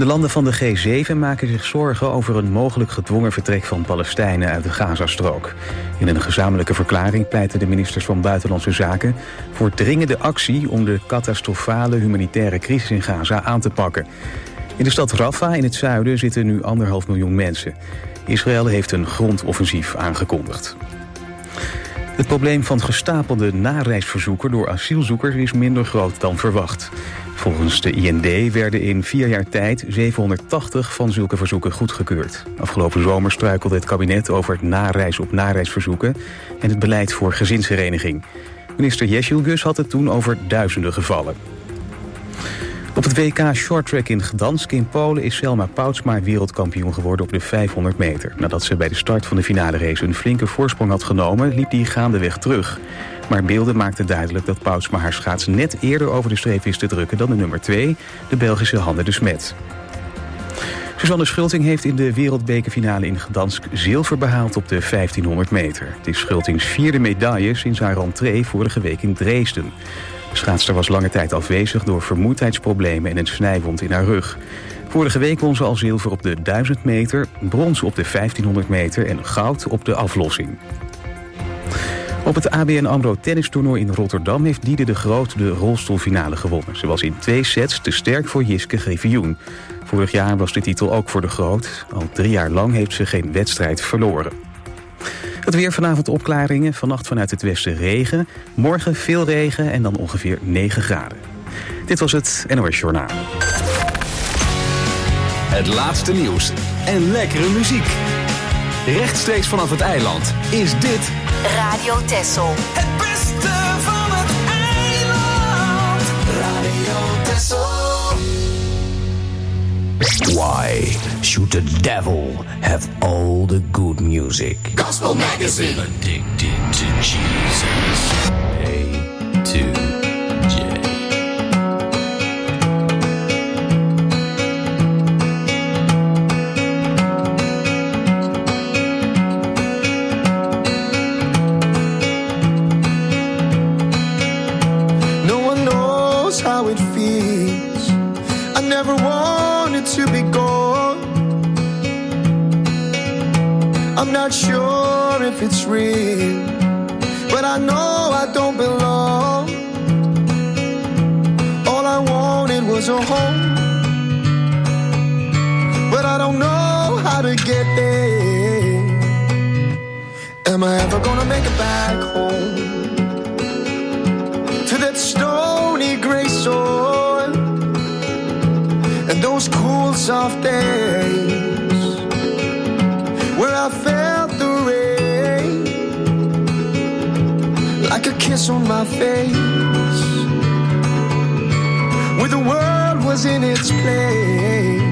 De landen van de G7 maken zich zorgen over een mogelijk gedwongen vertrek van Palestijnen uit de Gazastrook. In een gezamenlijke verklaring pleiten de ministers van Buitenlandse Zaken voor dringende actie om de catastrofale humanitaire crisis in Gaza aan te pakken. In de stad Rafah in het zuiden zitten nu 1,5 miljoen mensen. Israël heeft een grondoffensief aangekondigd. Het probleem van gestapelde nareisverzoeken door asielzoekers is minder groot dan verwacht. Volgens de IND werden in 4 jaar tijd 780 van zulke verzoeken goedgekeurd. Afgelopen zomer struikelde het kabinet over het nareis op nareisverzoeken en het beleid voor gezinshereniging. Minister Jesjilgus had het toen over duizenden gevallen. Op het WK Shorttrack in Gdansk in Polen is Selma Poutsma wereldkampioen geworden op de 500 meter. Nadat ze bij de start van de finale race een flinke voorsprong had genomen, liep die gaandeweg terug. Maar beelden maakten duidelijk dat Poutsma haar schaats net eerder over de streep wist te drukken dan de nummer 2, de Belgische Hanne de Smet. Suzanne Schulting heeft in de wereldbekerfinale in Gdansk zilver behaald op de 1500 meter. Het is Schultings 4e medaille sinds haar rentree vorige week in Dresden. De schaatster was lange tijd afwezig door vermoeidheidsproblemen en een snijwond in haar rug. Vorige week won ze al zilver op de 1000 meter, brons op de 1500 meter en goud op de aflossing. Op het ABN AMRO tennistoernooi in Rotterdam heeft Diede de Groot de rolstoelfinale gewonnen. Ze was in 2 sets te sterk voor Jiske Griffioen. Vorig jaar was de titel ook voor de Groot. Al 3 jaar lang heeft ze geen wedstrijd verloren. Het weer, vanavond opklaringen, vannacht vanuit het westen regen. Morgen veel regen en dan ongeveer 9 graden. Dit was het NOS Journaal. Het laatste nieuws en lekkere muziek. Rechtstreeks vanaf het eiland is dit Radio Texel. Het beste van het eiland. Radio Texel. Why should the devil have all the good music? Gospel Magazine. Addicted to Jesus. A to J. No one knows how it feels. I never wanted to be gone. I'm not sure if it's real, but I know I don't belong. All I wanted was a home, but I don't know how to get there. Am I ever gonna make it back home to that stony gray soil and those cool soft days where I felt the rain like a kiss on my face, where the world was in its place.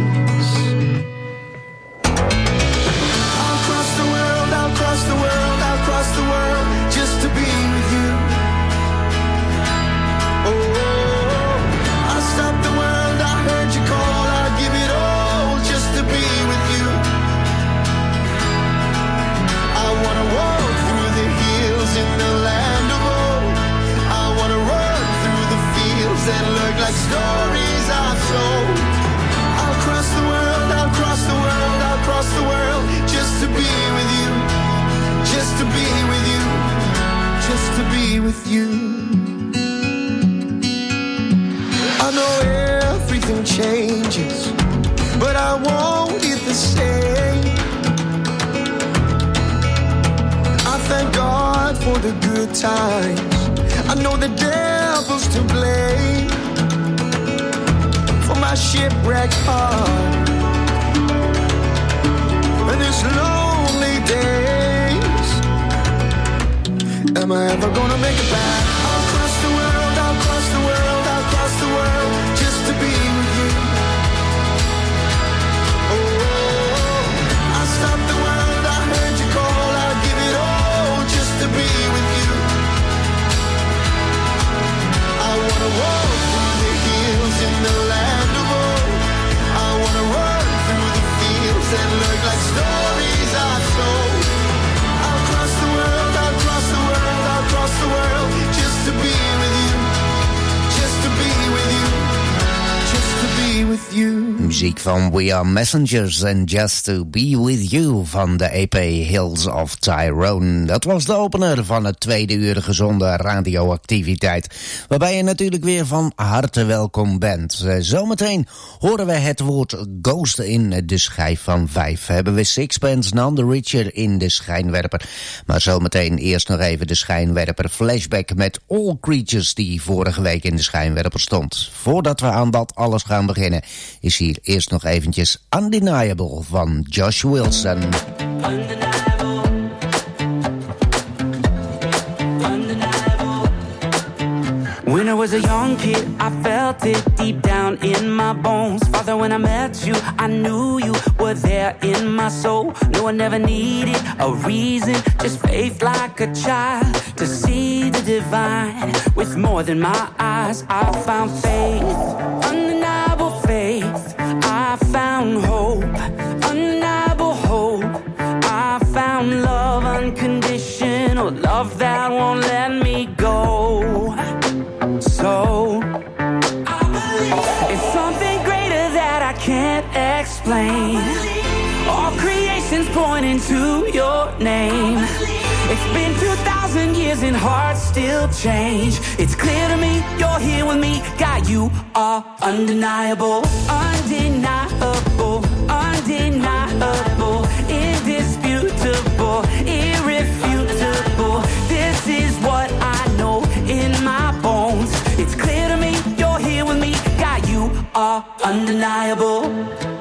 I'll cross the world, I'll cross the world, I'll cross the world just to be with you. Oh, I'll stop the world, I heard you call, I'll give it all just to be with you. I wanna walk through the hills in the land of old. I wanna run through the fields that look like stories I've told. I'll cross the world, I'll cross the world, I'll cross the world just to be with you. Just to be with you. Just to be with you. I know everything changes, but I want it the same. I thank God for the good times. I know the devil's to blame for my shipwrecked heart and these lonely days. Am I ever gonna make it back? I'll cross the world, I'll cross the world, I'll cross the world just to be with you. Oh, I'll stop the world, I heard you call, I'll give it all just to be with you. I wanna walk through the hills in the land of old. I wanna run through the fields that look like stories I've told. I'll cross the world, I'll cross the world, I'll cross the world just to muziek van We Are Messengers and Just to Be With You van de EP Hills of Tyrone. Dat was de opener van het tweede uur gezonde radioactiviteit, waarbij je natuurlijk weer van harte welkom bent. Zometeen horen we het woord ghost in de schijf van 5. Hebben we Sixpence None the Richer in de schijnwerper. Maar zometeen eerst nog even de schijnwerper flashback met All Creatures die vorige week in de schijnwerper stond. Voordat we aan dat alles gaan beginnen, is hier eerst nog eventjes Undeniable van Josh Wilson. When I was a young kid, I felt it deep down in my bones. Father, when I met you, I knew you were there in my soul. No, I never needed a reason, just faith like a child to see the divine. With more than my eyes, I found faith, undeniable faith. I found hope, undeniable hope. I found love, unconditional love that won't let me go. So, I believe it's something greater that I can't explain. All creation's pointing to your name. It's been 2,000 years and hearts still change. It's clear to me, you're here with me. God, you are undeniable, undeniable, undeniable, indisputable, irrefutable. This is what I know in my bones. It's clear to me, you're here with me. God, you are undeniable.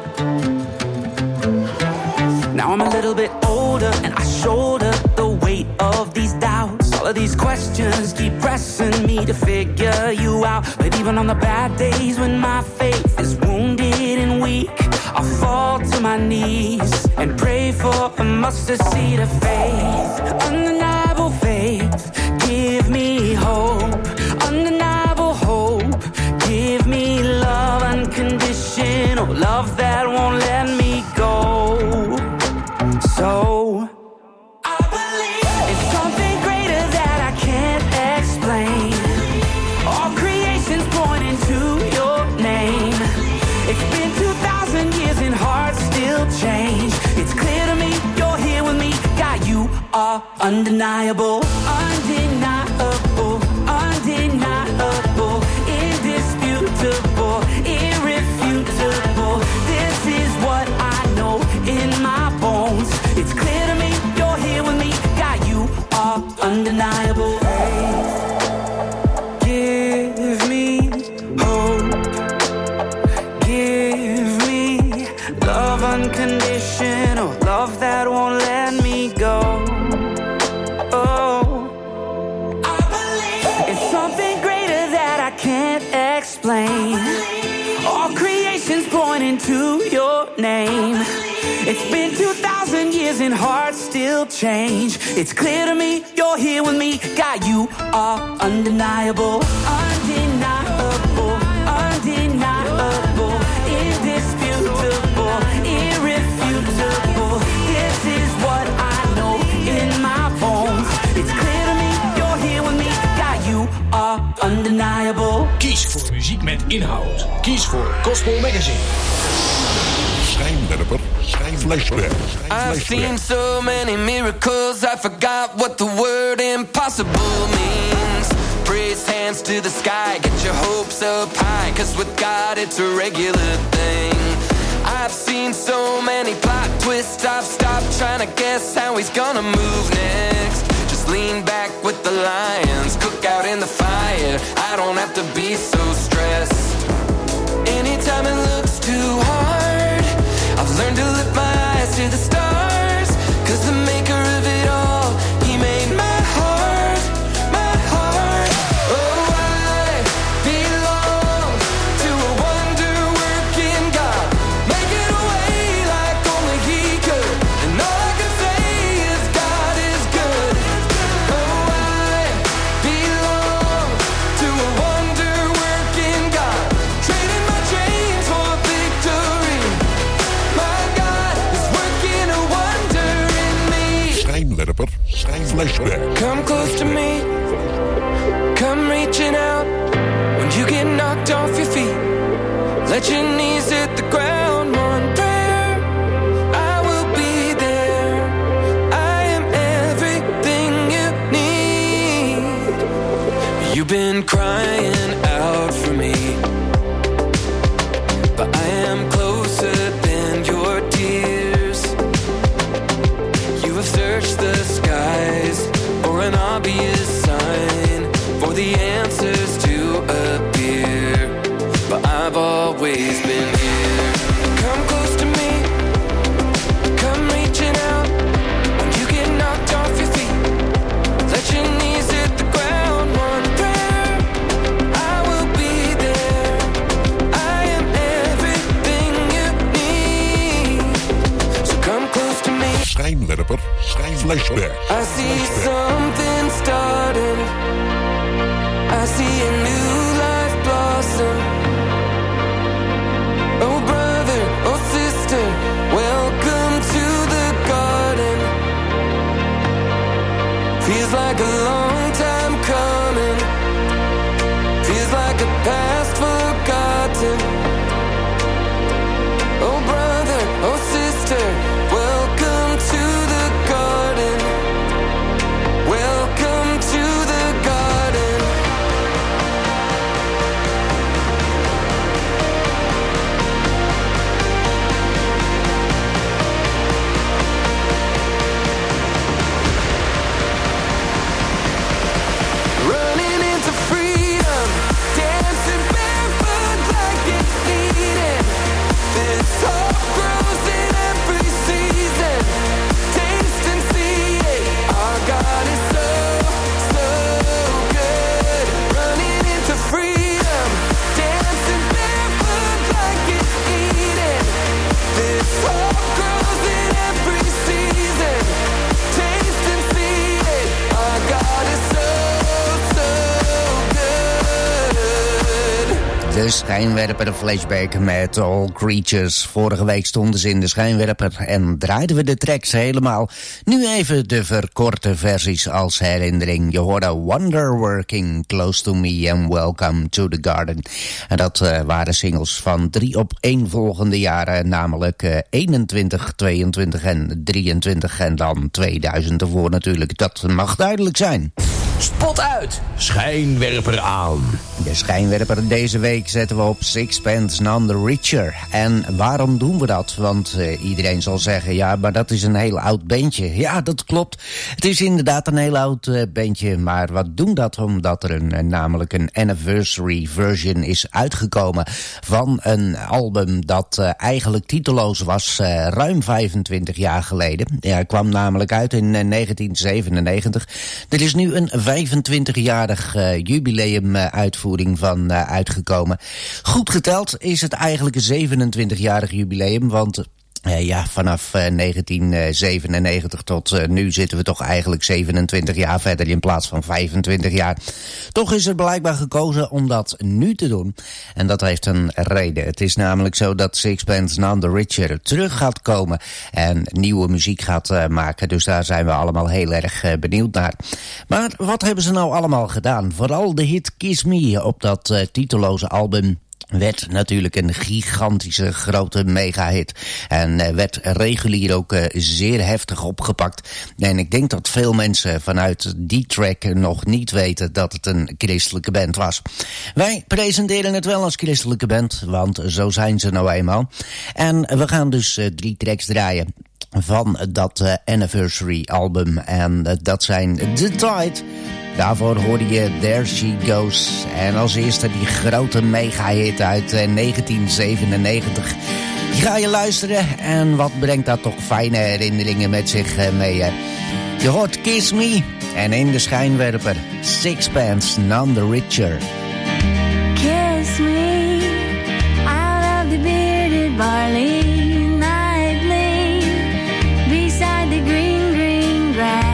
Now I'm a little bit older and I shoulder the weight of these doubts. All of these questions keep pressing me to figure you out. But even on the bad days when my faith is wounded and weak, I fall to my knees and pray for a mustard seed of faith. Undeniable faith, give me hope. Undeniable hope, give me love, unconditional love that won't let me go. So, I believe it's something greater that I can't explain. All creation's pointing to your name. It's been 2,000 years and hearts still change. It's clear to me, you're here with me. God, you are undeniable, undeniable, undeniable, indisputable, irrefutable. This is what I know in my bones. It's clear to me, you're here with me. God, you are undeniable. Give me hope. Give me love, unconditional love that won't let me go. Oh, I believe it's something greater that I can't explain. All creation's pointing to your name. It's been 2,000 years and hearts still change. It's clear to me, you're here with me. God, you are undeniable, undeniable, undeniable, indisputable, irrefutable. This is what I know in my bones. It's clear to me, you're here with me. God, you are undeniable. Kies voor muziek met inhoud. Kies voor Gospel Magazine. Schijnwerper, flashback. I've seen so many miracles, I forgot what the word impossible means. Raise hands to the sky, get your hopes up high, 'cause with God it's a regular thing. I've seen so many plot twists, I've stopped trying to guess how he's gonna move next. Just lean back with the lions, cook out in the fire. I don't have to be so stressed. Anytime it looks too hard, I've learned to lift my eyes to the stars, 'cause the maker of it all, he made my heart, my heart. Oh, I belong to a wonder-working God, making a way like only he could, and all I can say is God is good. Oh, I belong to a wonder-working God, trading my chains for victory. My God is working a wonder in me. Schijnwerper, flashback. Come close to me, come reaching out when you get knocked off your feet. Let your knees hit the ground. Schijnwerper. Flashback. I see something starting. I see a new life blossom. Oh brother, oh sister, welcome to the garden. Feels like a long time coming. Feels like a past forgotten. Oh brother, oh sister, welcome to the garden. Welcome to the garden. Running into freedom, dancing barefoot like it's Eden. This hope grows in every season. Taste and see it. Our God is so, so good. Running into freedom, dancing barefoot like it's Eden. This hope grows in every season. Taste and see it. Our God is so, so good. De Schijnwerper Flashback met All Creatures. Vorige week stonden ze in de Schijnwerper en draaiden we de tracks helemaal. Nu even de verkorte versies als herinnering. Je hoorde Wonderworking, Close to Me en Welcome to the Garden. En dat waren singles van 3 opeenvolgende jaren, namelijk 21, 22 en 23 en dan 2000 ervoor natuurlijk. Dat mag duidelijk zijn. Spot uit, schijnwerper aan. De schijnwerper deze week zetten we op Sixpence None the Richer. En waarom doen we dat? Want iedereen zal zeggen, ja, maar dat is een heel oud bandje. Ja, dat klopt. Het is inderdaad een heel oud bandje. Maar wat doen dat? Omdat er namelijk een anniversary version is uitgekomen van een album dat eigenlijk titeloos was ruim 25 jaar geleden. Ja, het kwam namelijk uit in 1997. Er is nu een 25-jarig jubileum uitvoering van uitgekomen. Goed geteld is het eigenlijk een 27-jarig jubileum, want vanaf 1997 tot nu zitten we toch eigenlijk 27 jaar verder in plaats van 25 jaar. Toch is er blijkbaar gekozen om dat nu te doen. En dat heeft een reden. Het is namelijk zo dat Sixpence None the Richer terug gaat komen en nieuwe muziek gaat maken. Dus daar zijn we allemaal heel erg benieuwd naar. Maar wat hebben ze nou allemaal gedaan? Vooral de hit Kiss Me op dat titeloze album werd natuurlijk een gigantische grote mega-hit. En werd regulier ook zeer heftig opgepakt. En ik denk dat veel mensen vanuit die track nog niet weten dat het een christelijke band was. Wij presenteren het wel als christelijke band, want zo zijn ze nou eenmaal. En we gaan dus 3 tracks draaien van dat anniversary album. En dat zijn The Tide. Daarvoor hoorde je There She Goes. En als eerste die grote mega-hit uit 1997. Die ga je luisteren en wat brengt dat toch fijne herinneringen met zich mee. Je hoort Kiss Me en in de schijnwerper Sixpence None the Richer. Kiss me, I love the bearded barley nightly beside the green, green grass.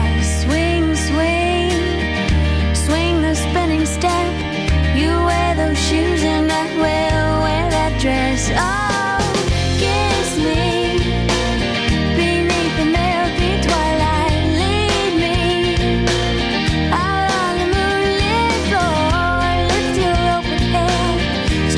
Spinning step, you wear those shoes and I will wear that dress. Oh, kiss me beneath the milky twilight. Lead me out on the moonlit floor. Lift your open head,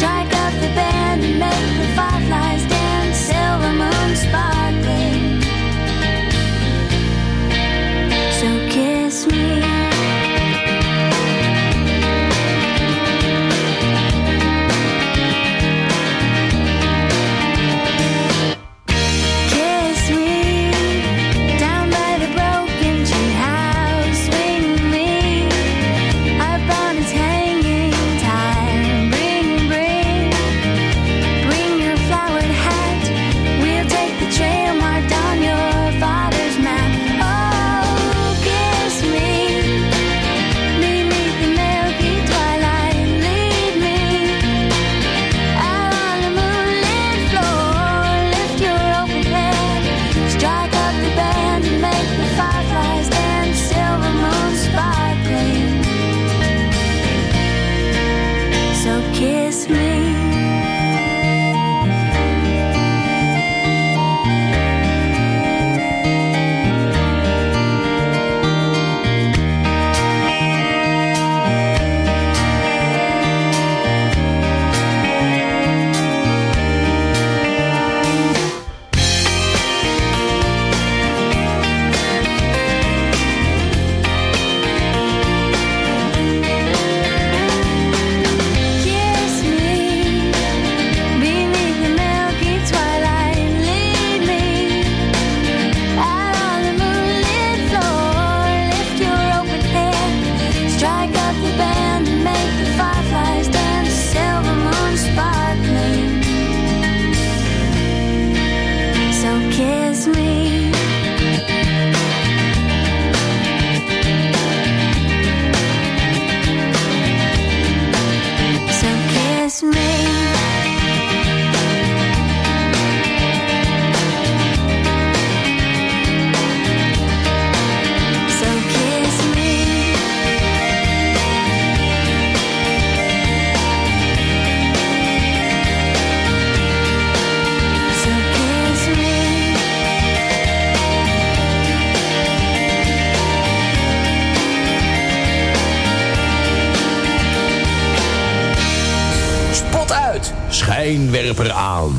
schijnwerper aan.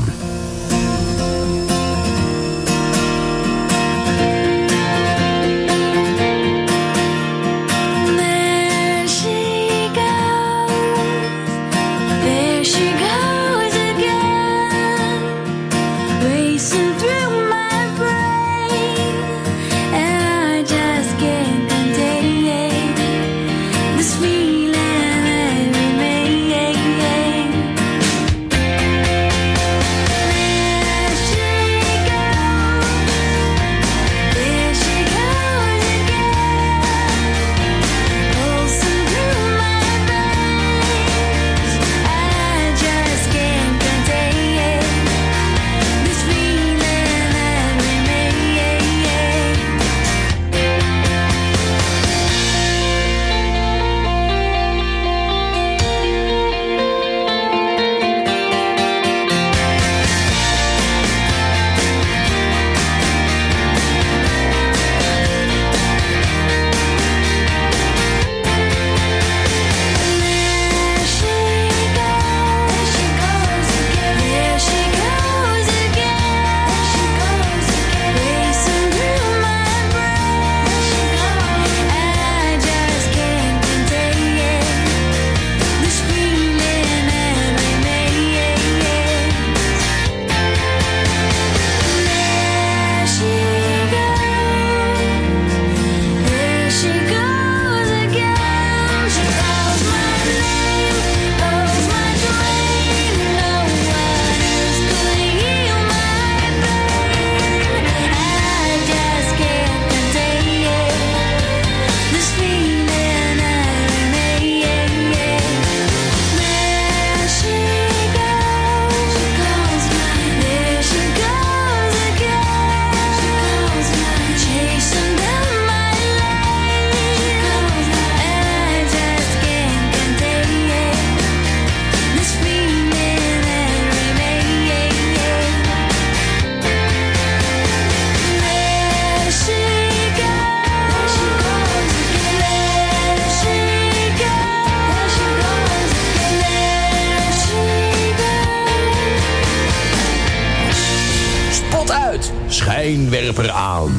Schijnwerper aan.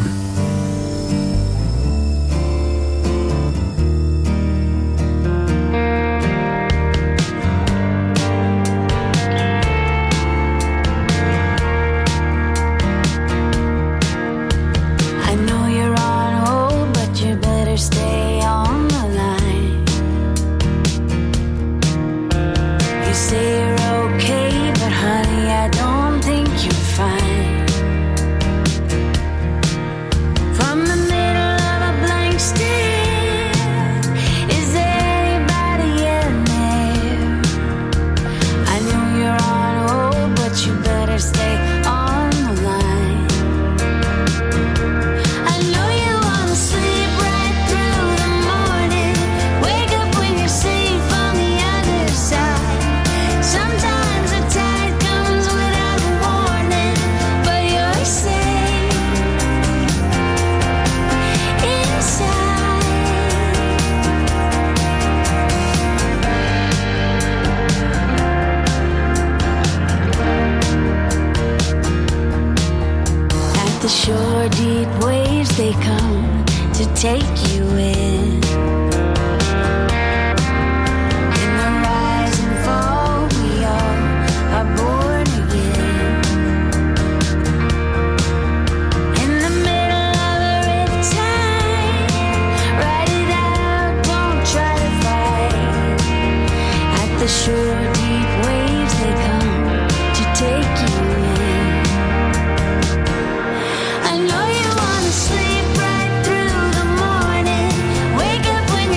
I know you wanna sleep right through the morning. Wake up when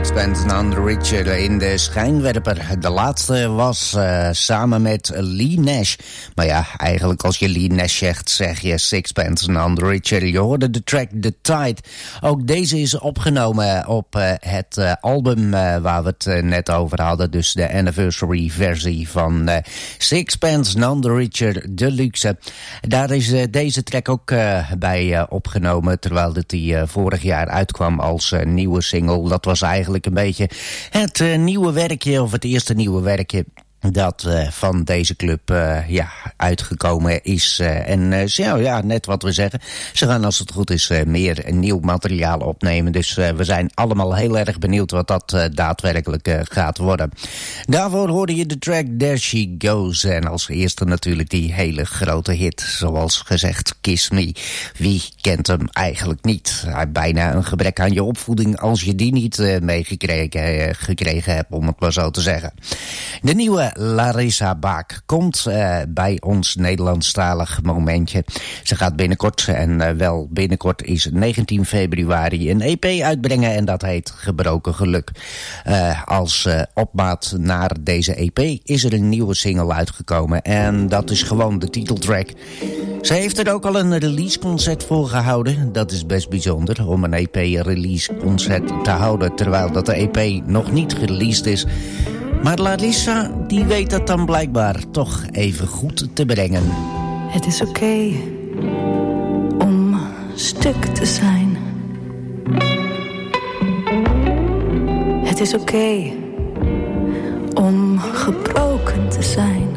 Sixpence None the Richer in de schijnwerper. De laatste was samen met Lee Nash. Maar ja, eigenlijk als je Lee Nash zegt, zeg je Sixpence None the Richer. Je hoorde de track The Tide. Ook deze is opgenomen op het album waar we het net over hadden. Dus de anniversary versie van Sixpence None the Richer Deluxe. Daar is deze track ook bij opgenomen, terwijl die vorig jaar uitkwam als nieuwe single. Dat was eigenlijk een beetje het nieuwe werkje, of het eerste nieuwe werkje dat van deze club uitgekomen is. Net wat we zeggen. Ze gaan, als het goed is, meer nieuw materiaal opnemen. Dus we zijn allemaal heel erg benieuwd wat dat daadwerkelijk gaat worden. Daarvoor hoorde je de track There She Goes. En als eerste natuurlijk die hele grote hit. Zoals gezegd, Kiss Me. Wie kent hem eigenlijk niet? Bijna een gebrek aan je opvoeding als je die niet gekregen hebt, om het maar zo te zeggen. De nieuwe Larissa Baak komt bij ons Nederlandstalig momentje. Ze gaat binnenkort, en wel binnenkort is 19 februari, een EP uitbrengen en dat heet Gebroken Geluk. Als opmaat naar deze EP is er een nieuwe single uitgekomen en dat is gewoon de titeltrack. Ze heeft er ook al een releaseconcert voor gehouden. Dat is best bijzonder om een EP-releaseconcert te houden terwijl dat de EP nog niet gereleased is. Maar Larissa, die weet dat dan blijkbaar toch even goed te brengen. Het is oké om stuk te zijn. Het is oké om gebroken te zijn.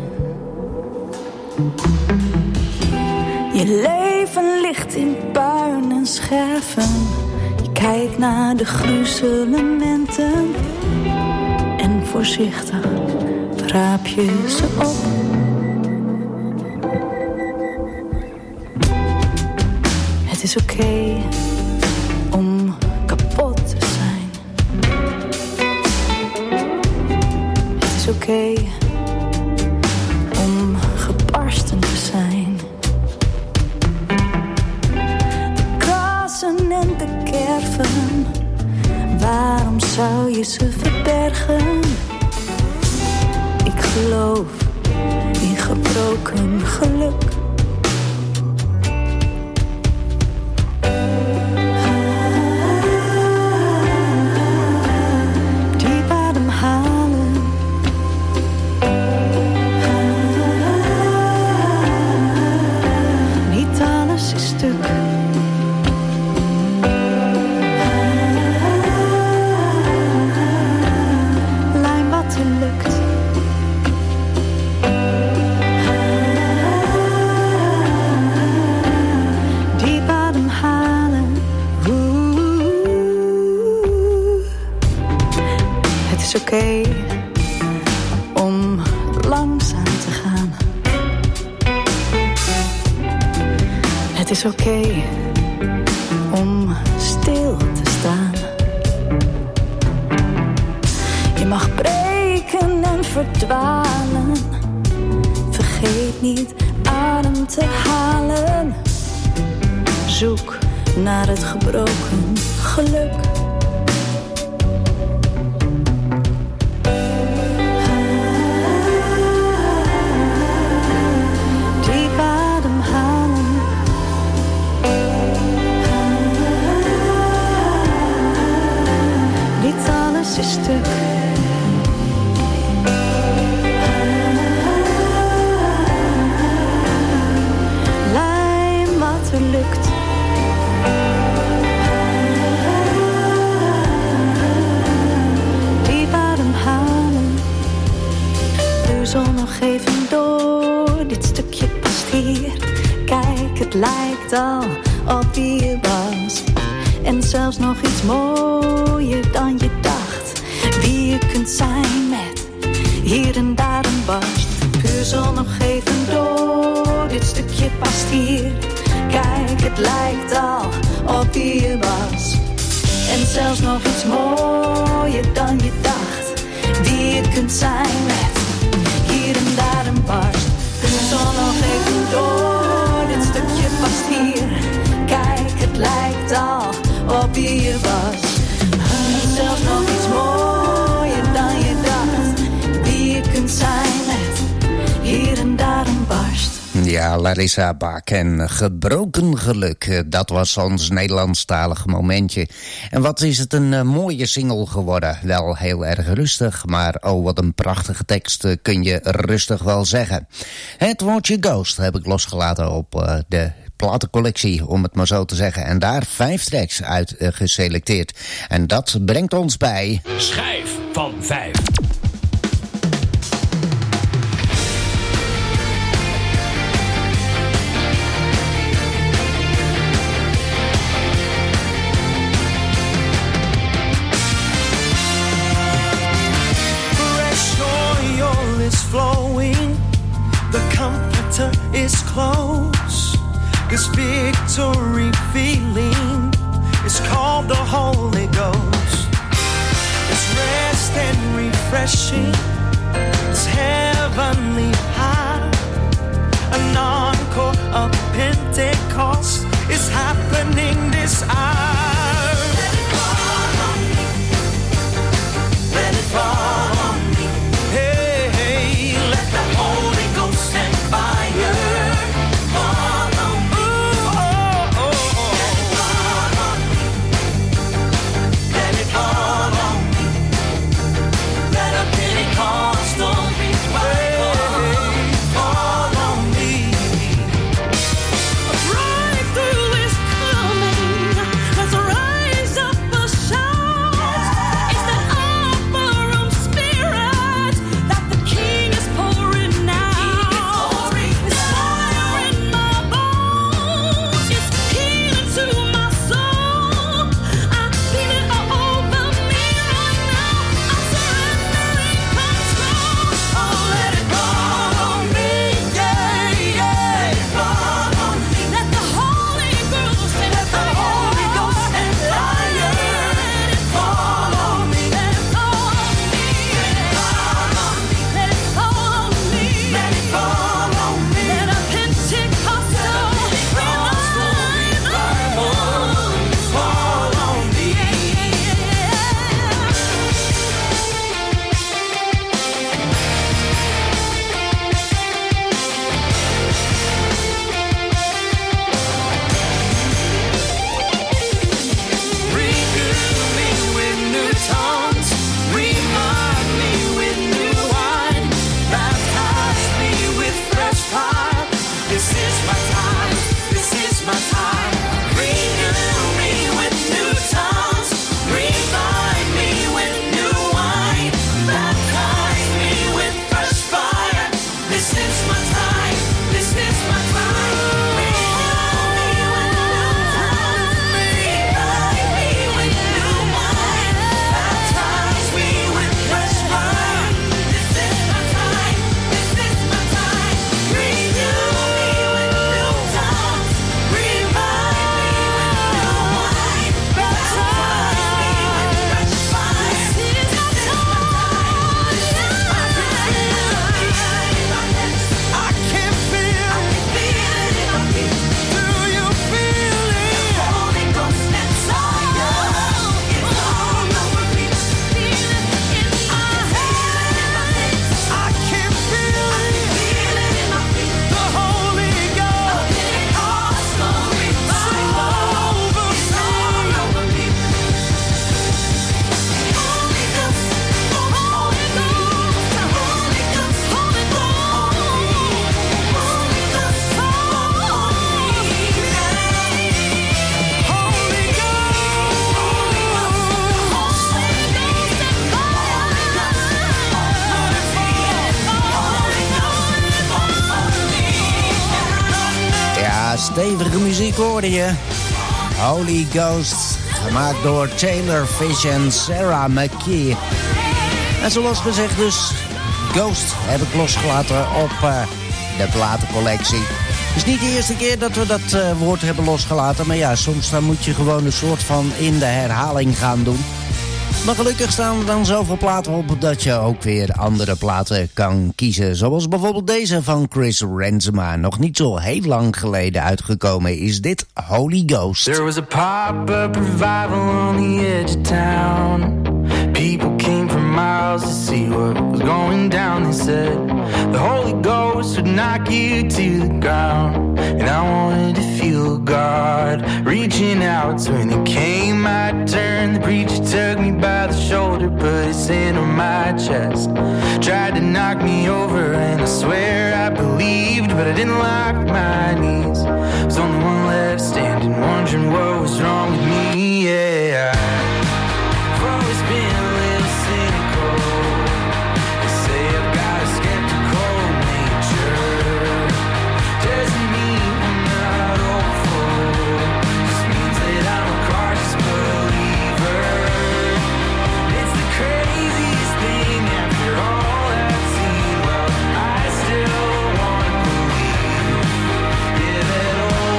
Je leven ligt in puin en scherven. Je kijkt naar de gruzelementen. En voorzichtig raap je ze op. Het is oké om kapot te zijn. Het is oké om gebarsten te zijn. De krassen en de kerven, waarom zou je ze verbergen? Ik geloof in gebroken geluk. Diep ademhalen. Niet alles is stuk. Het is oké om langzaam te gaan. Het is oké om stil te staan. Je mag breken en verdwalen. Vergeet niet adem te halen. Zoek naar het gebroken geluk. Is stuk. Lijm wat er lukt. Diep ademhalen. Puzzel nog even door. Dit stukje past hier. Kijk, het lijkt al op wie je was. En zelfs nog iets mooier dan je dacht. Wie je kunt zijn met hier en daar een barst. Puzzel nog even door, dit stukje past hier. Kijk, het lijkt al op wie je was. En zelfs nog iets mooier dan je dacht. Wie je kunt zijn met hier en daar een barst. Puzzel nog even door, dit stukje past hier. Kijk, het lijkt al op wie je was. En zelfs nog iets mooier Ja, Larissa Bak en Gebroken Geluk. Dat was ons Nederlandstalige momentje. En wat is het een mooie single geworden. Wel heel erg rustig, maar oh wat een prachtige tekst kun je rustig wel zeggen. Het woordje Ghost heb ik losgelaten op de platencollectie, om het maar zo te zeggen. En daar 5 tracks uit geselecteerd. En dat brengt ons bij... Schijf van 5. Flowing, the comforter is close. This victory feeling is called the Holy Ghost. It's rest and refreshing, it's heavenly high. An encore of Pentecost is happening this hour. Let it fall on me, let it fall on me. Stevige muziek hoorde je. Holy Ghost, gemaakt door Taylor Fish en Sarah McKee. En zoals gezegd dus, Ghost heb ik losgelaten op de platencollectie. Het is niet de eerste keer dat we dat woord hebben losgelaten. Maar ja, soms dan moet je gewoon een soort van in de herhaling gaan doen. Maar gelukkig staan er dan zoveel platen op dat je ook weer andere platen kan kiezen. Zoals bijvoorbeeld deze van Chris Renzema. Nog niet zo heel lang geleden uitgekomen is dit Holy Ghost. There was a pop-up revival on the edge of town. People came from miles to see what was going down. They said the Holy Ghost would knock you to the ground, and I wanted to feel God reaching out. So when it came my turn, the preacher took me by the shoulder, put his hand on my chest, tried to knock me over, and I swear I believed, but I didn't lock my knees. There's only one left standing, wondering what was wrong with me, yeah. I've always been a little cynical. They say I've got a skeptical nature. Doesn't mean I'm not hopeful, just means that I'm a cautious believer. It's the craziest thing after all I've seen. Well, I still want to believe, yeah, that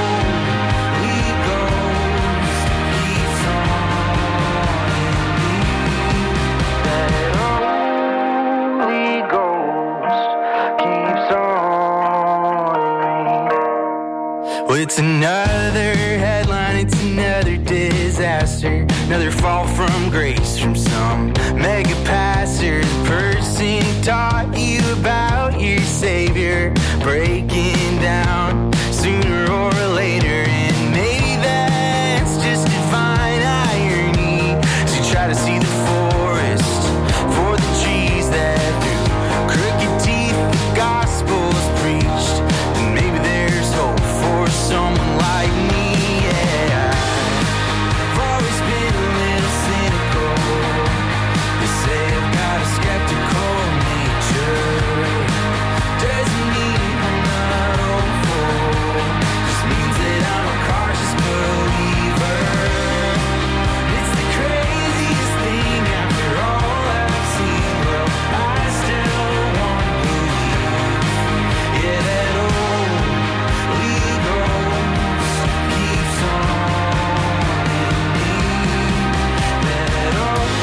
Holy Ghost keeps on in me. That Holy Ghost keeps on in me. Well, it's another headline, it's another disaster, another fall from grace from some mega pastor. The person who taught you about your Savior breaking down sooner or later, and maybe that's just divine irony. So you try to see the forest for the trees, that through crooked teeth the gospel's preached, and maybe there's hope for someone like me, yeah. I've always been a little cynical. They say I've got a skeptical nature. Doesn't mean I'm not hopeful, just means that I'm a cautious believer. It's the craziest thing after all I've seen. Well, I still want to believe, yeah, that Holy Ghost keeps on in me. That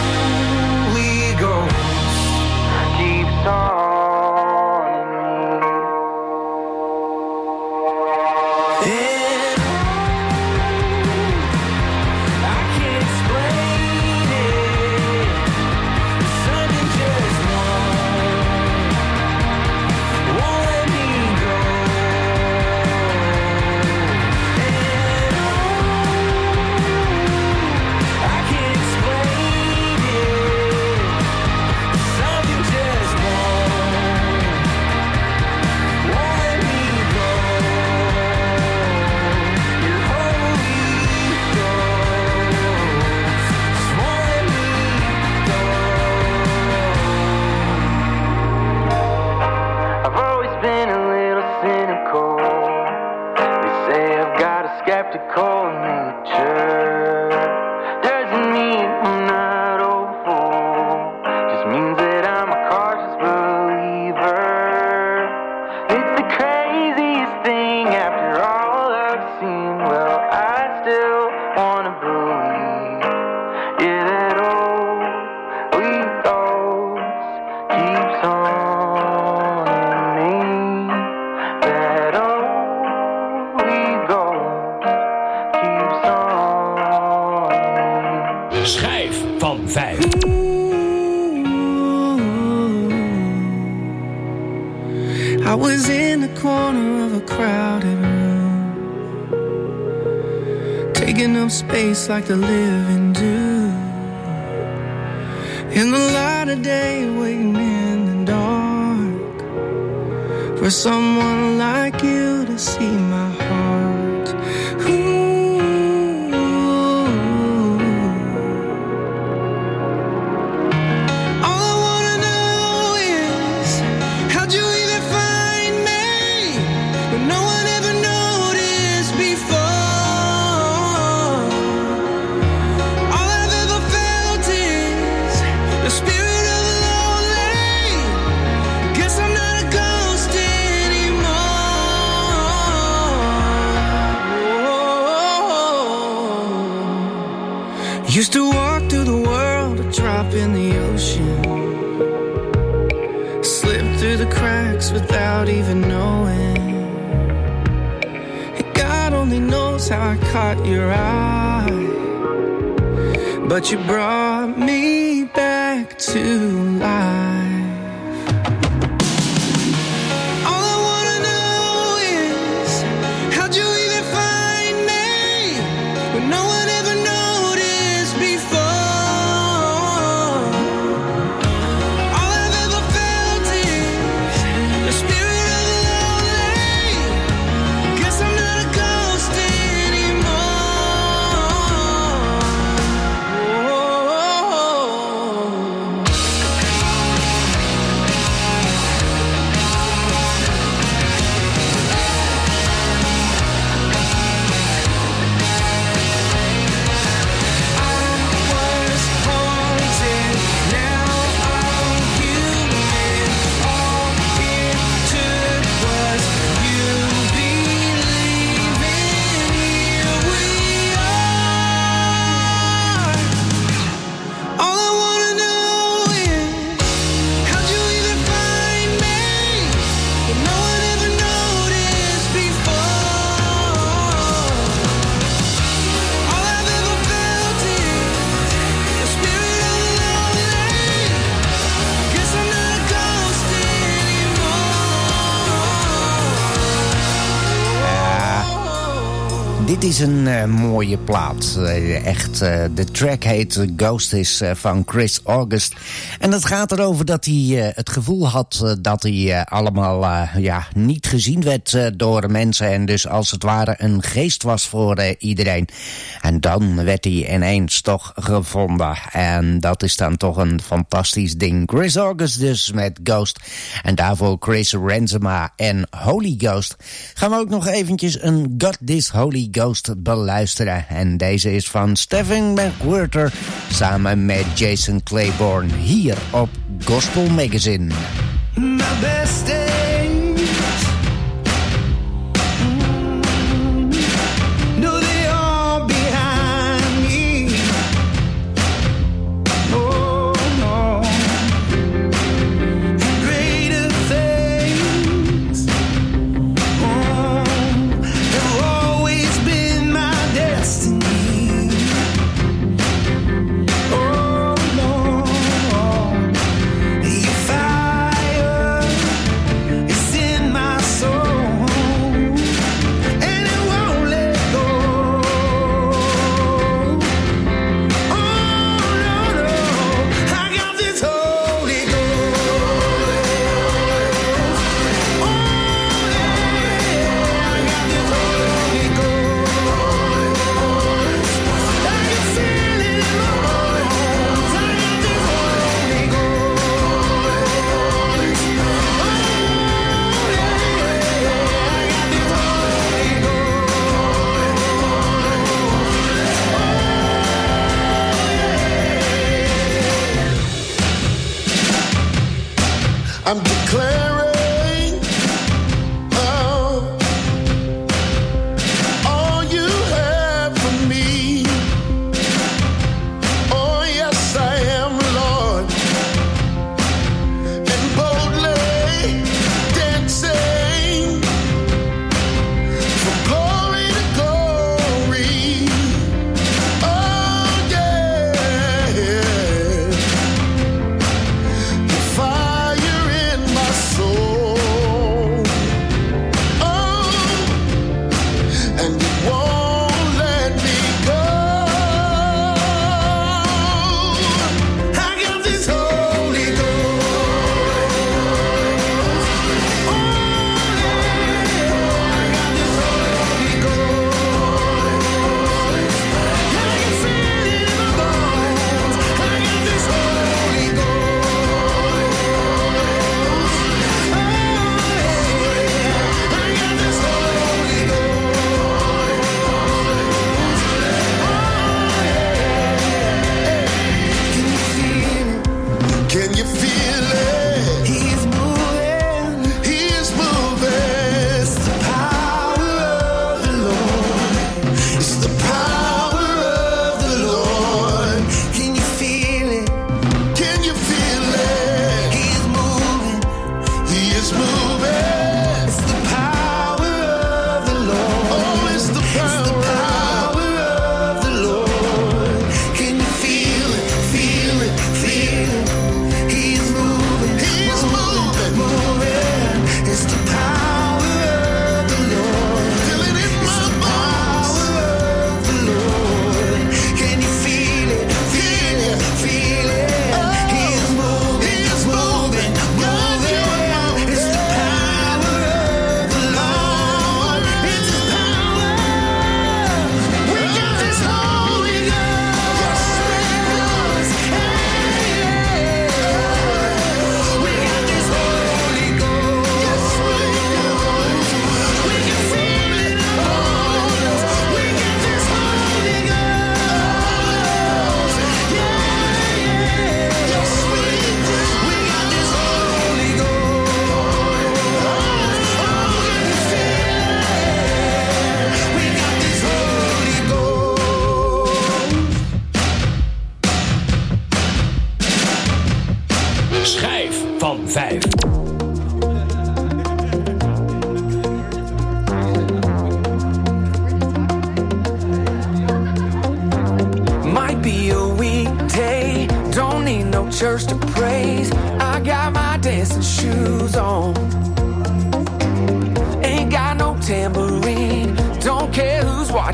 Holy Ghost keeps on in me. And I can't explain it. Something just won't let me go. And I can't explain it. Something just won't let me go. Your Holy Ghost just won't let me go. I've always been a little cynical. They say I've got a skeptical nature. Doesn't mean I'm not hopeful, just means that I'm a cautious believer. It's the craziest thing after all I've seen. Well, I still want to believe, yeah, that Holy Ghost keeps on in me. That Holy Ghost keeps on in me. De schijf van 5. I was in the corner of a crowded room, taking up space like the living do. In the light of day, waiting in the dark for someone like you to see my heart. All I wanna know is, how'd you even find me when no one ever noticed before? All I've ever felt is the spirit of the lonely. Guess I'm not a ghost anymore. Used to walk through the world, a drop in the ocean, slip through the cracks without even knowing. And God only knows how I caught your eye, but you brought me back to life. Dit is een mooie plaat. De track heet Ghost is van Chris August. En het gaat erover dat hij het gevoel had dat hij allemaal niet gezien werd door mensen. En dus als het ware een geest was voor iedereen. En dan werd hij ineens toch gevonden. En dat is dan toch een fantastisch ding. Chris August dus met Ghost. En daarvoor Chris Renzema en Holy Ghost. Gaan we ook nog eventjes een God This Holy Ghost beluisteren. En deze is van Stephen McWhirter samen met Jason Claiborne hier op Gospel Magazine. My best days, no, they are behind me. Oh no, greater things have always been my destiny. Oh no, your fire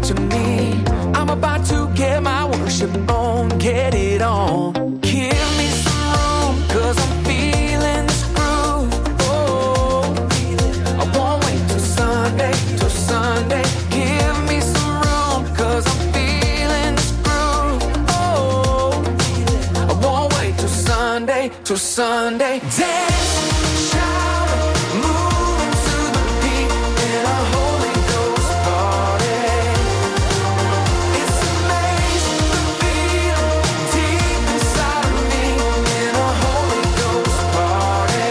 what you need. I'm about to get my worship on, get it on. Give me some room, 'cause I'm feeling this groove. Oh, I won't wait till Sunday, till Sunday. Give me some room, 'cause I'm feeling this groove. Oh, I won't wait till Sunday, till Sunday. Dance, shout, moving to the beat in a Holy Ghost party. It's amazing the feeling deep inside of me in a Holy Ghost party.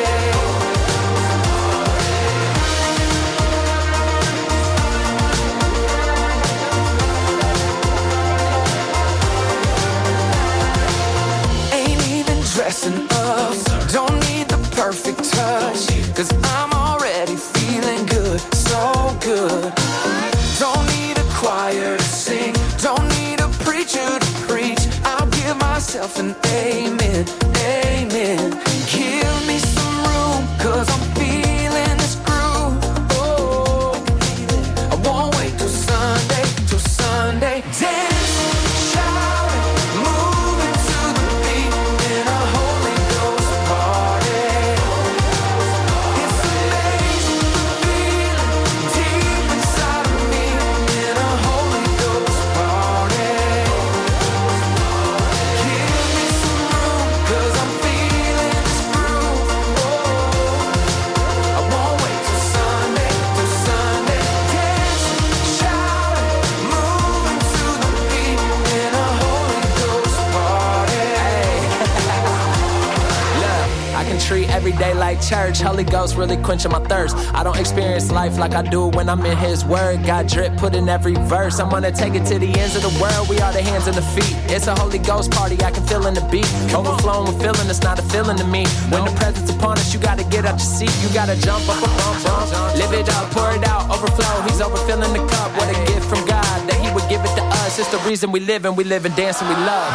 Ain't even dressing up, don't need the perfect touch, 'cause I'm already feeling good, so good. Don't need a choir to sing, don't need a preacher to preach. I'll give myself an amen, amen. Give me some room, 'cause I'm feeling this groove. Oh, I won't wait till Sunday, till Sunday. Dance, shout, moving to the beat in a Holy Ghost party. It's amazing the feeling deep inside of me in a Holy Ghost party. Give me some room, 'cause I'm feeling this groove. Oh, I won't wait till Sunday, till Sunday. Dance, shout, moving to the beat in a Holy Ghost party. Look, I can treat every day like church. Holy Ghost really quenching my thirst. I don't experience life like I do when I'm in His Word. Got drip put in every verse. I'm gonna take it to the ends of the world. We are the hands and the feet. It's a Holy Ghost party, I can feel in the beat. Overflowing with feeling, it's not a feeling to me. When the presence upon us, you gotta get out your seat. You gotta jump up, bump. Live it up, pour it out, overflow. He's overfilling the cup. What a gift from God that He would give it to us. It's the reason we live and dance and we love.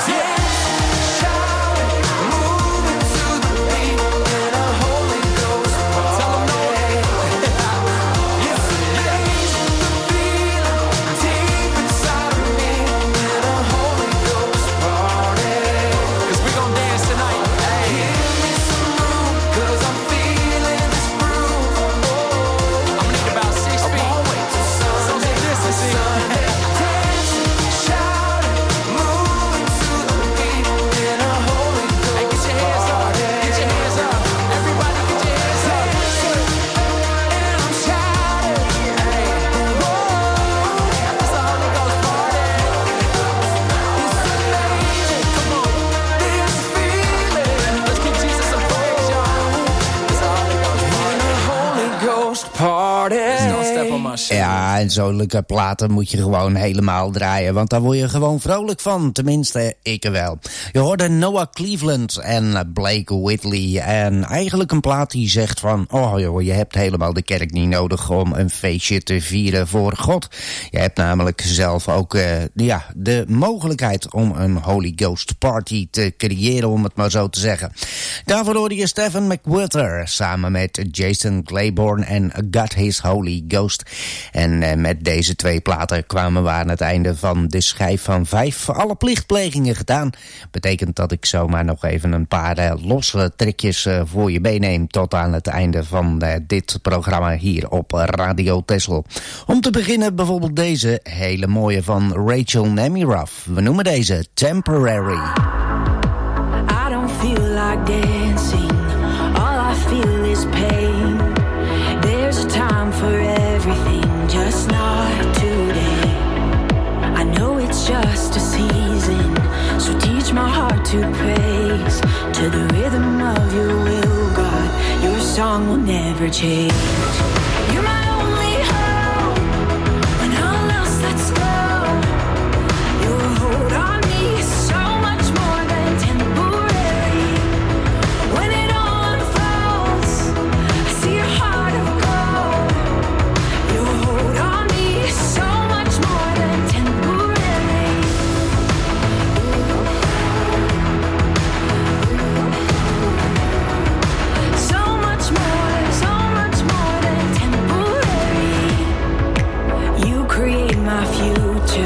Ja, en zulke platen moet je gewoon helemaal draaien, want daar word je gewoon vrolijk van. Tenminste, ik wel. Je hoorde Noah Cleveland en Blake Whitley. En eigenlijk een plaat die zegt van, oh joh, je hebt helemaal de kerk niet nodig om een feestje te vieren voor God. Je hebt namelijk zelf ook de mogelijkheid om een Holy Ghost party te creëren, om het maar zo te zeggen. Daarvoor hoorde je Stephen McWhirter samen met Jason Claiborne en God His Holy Ghost. En met deze twee platen kwamen we aan het einde van de schijf van 5. Alle plichtplegingen gedaan. Betekent dat ik zomaar nog even een paar losse trekjes voor je meeneem tot aan het einde van dit programma hier op Radio Texel. Om te beginnen bijvoorbeeld deze hele mooie van Rachel Nemiroff. We noemen deze Temporary. I don't feel like dancing. All I feel is pain. There's a time for everything, just not today. I know it's just a season, so teach my heart to praise. To the rhythm of your will, God, your song will never change. You're my only hope when all else lets go. Your hold on me is so much more than temporary. When it all unfolds, I see your heart of gold. Your hold on me is so much more than temporary. So much more than temporary. You create my future.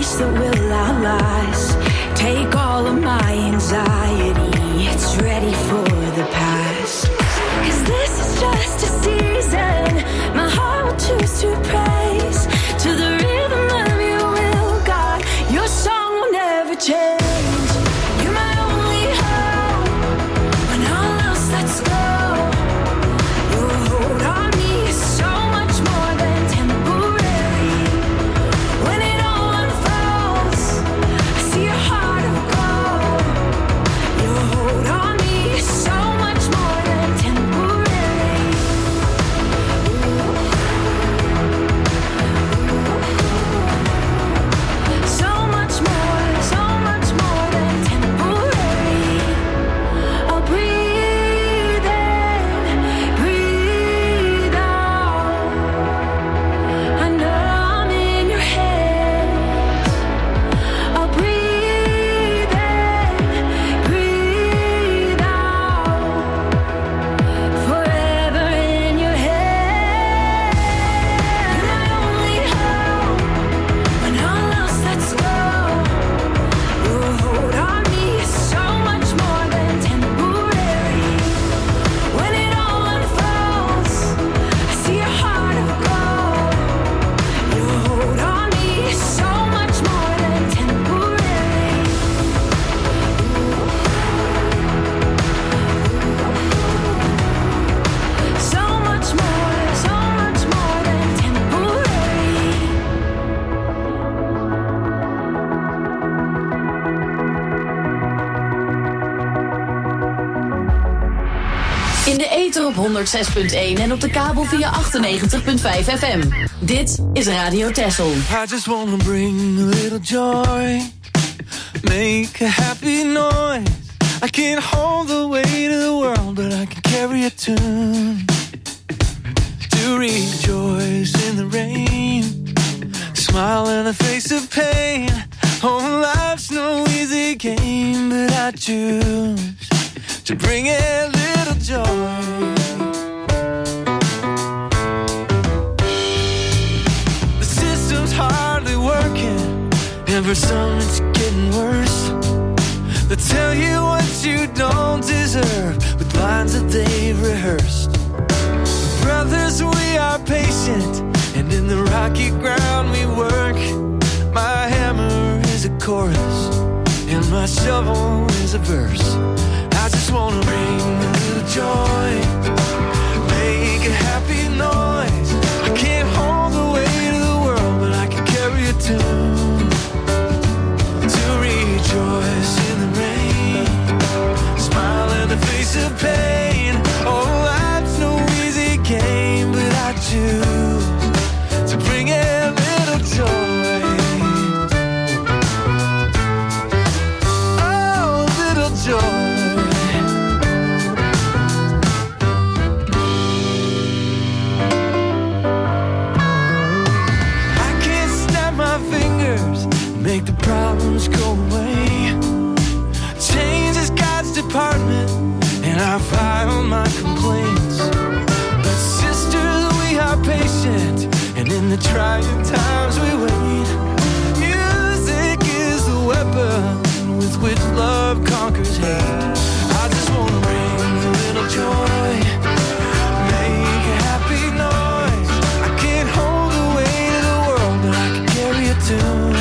place that will outlast. Take all of my anxiety, it's ready for the past. 'Cause this is just a season, my heart will choose to praise. To the rhythm of your will, God, your song will never change. You're my only hope, when all else lets go. Your hold on me is so much more than temporary. When it all unfolds, I see your heart of gold. Your hold on me is so much more than temporary. So much more than temporary. I'll breathe in, breathe out. I know I'm in your hands. I'll breathe in, breathe out. Forever in your hands. You're my only hope, when all else lets go. Your hold on me is so much more than temporary. When it all unfolds, I see your heart of gold. Your hold on me is so much more than temporary. So much more than temporary. In de ether op 106.1 en op de kabel via 98.5 FM. Dit is Radio Texel. I just wanna bring a little joy, make a happy noise. I can't hold the weight of the world, but I can carry a tune. To rejoice in the rain, smile in the face of pain. Oh, life's no easy game, but I choose to bring a little joy. The system's hardly working, and for some it's getting worse. They tell you what you don't deserve with lines that they've rehearsed. Brothers, we are patient, and in the rocky ground we work. My hammer is a chorus, and my shovel is a verse. I just wanna bring a little joy, make a happy noise. I can't hold the weight of the world, but I can carry a tune. To rejoice in the rain, smile in the face of pain. Oh, life's no easy game, but I choose to bring a little joy. Oh, little joy. Make the problems go away. Change is God's department, and I file my complaints. But sisters, we are patient, and in the trying times we wait. Music is the weapon with which love conquers hate. I just wanna bring a little joy, make a happy noise. I can't hold the weight of the world, but I can carry a tune.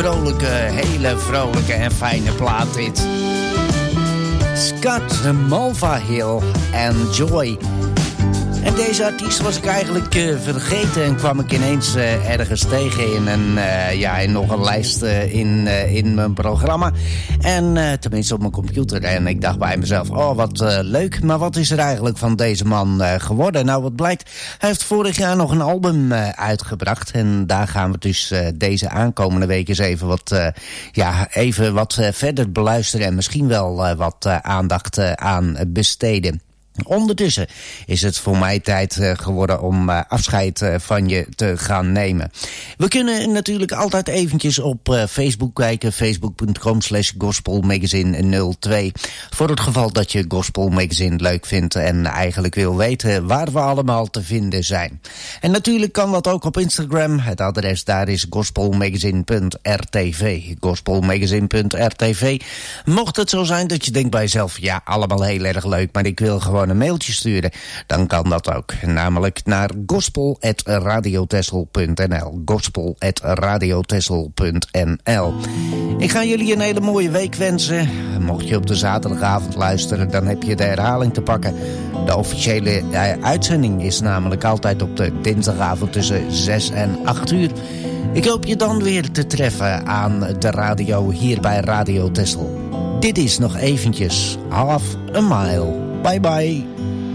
hele vrolijke en fijne plaat dit. Scott Mulvahill en Joy. En deze artiest was ik eigenlijk vergeten en kwam ik ineens ergens tegen in nog een lijst in mijn programma. En tenminste op mijn computer. En ik dacht bij mezelf, oh wat leuk. Maar wat is er eigenlijk van deze man geworden? Nou, wat blijkt, hij heeft vorig jaar nog een album uitgebracht. En daar gaan we dus deze aankomende week eens even wat verder beluisteren. En misschien wel wat aandacht aan besteden. Ondertussen is het voor mij tijd geworden om afscheid van je te gaan nemen. We kunnen natuurlijk altijd eventjes op Facebook kijken. Facebook.com/gospelmagazine02. Voor het geval dat je Gospel Magazine leuk vindt en eigenlijk wil weten waar we allemaal te vinden zijn. En natuurlijk kan dat ook op Instagram. Het adres daar is gospelmagazine.rtv. Gospelmagazine.rtv. Mocht het zo zijn dat je denkt bij jezelf, ja, allemaal heel erg leuk, maar ik wil gewoon een mailtje sturen, dan kan dat ook. Namelijk naar gospel@radiotessel.nl. gospel@radiotessel.nl. Ik ga jullie een hele mooie week wensen. Mocht je op de zaterdagavond luisteren, dan heb je de herhaling te pakken. De officiële uitzending is namelijk altijd op de dinsdagavond tussen 6 en 8 uur. Ik hoop je dan weer te treffen aan de radio hier bij Radio Tessel. Dit is nog eventjes Half a Mile. Bye bye.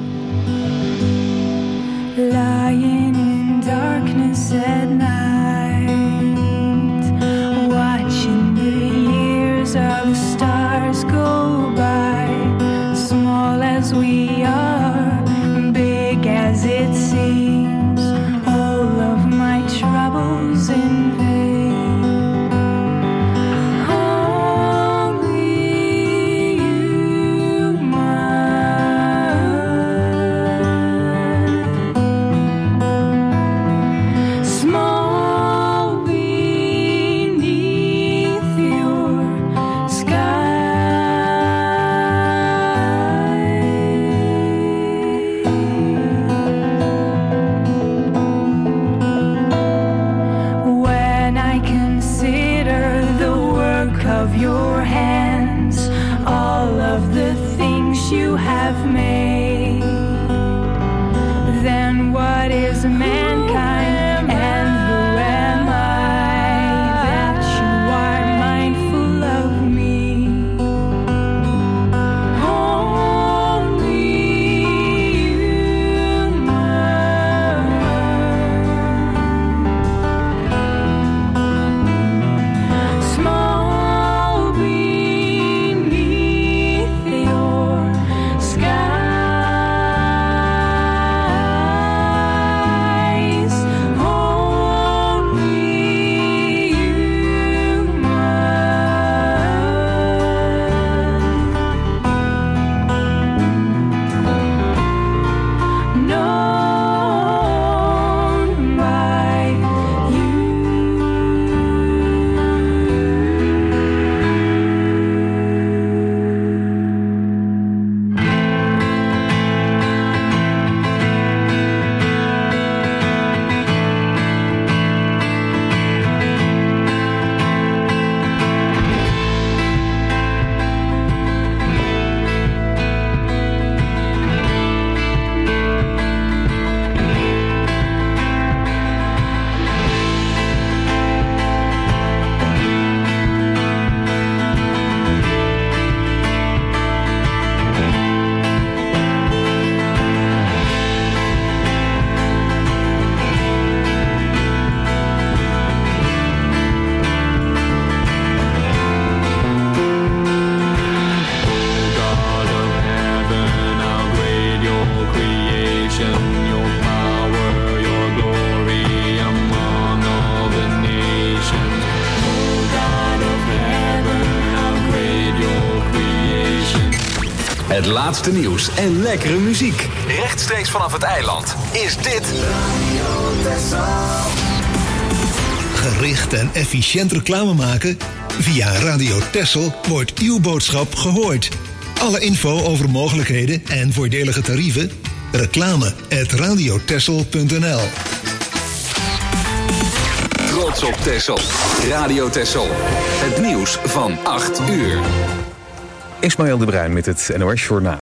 Lying in darkness at night, watching the years of the stars go by. Small as we are, big as it seems, all of my troubles in vain. Your hands, all of the things you have made, then what is mankind and who am I that you are mindful of me? Only you know. Small Het laatste nieuws en lekkere muziek. Rechtstreeks vanaf het eiland is dit Radio Tessel. Gericht en efficiënt reclame maken? Via Radio Tessel wordt uw boodschap gehoord. Alle info over mogelijkheden en voordelige tarieven? Reclame@radiotessel.nl. trots op Texel. Radio Texel. Het nieuws van 8 uur. Ismaël de Bruin met het NOS Journaal.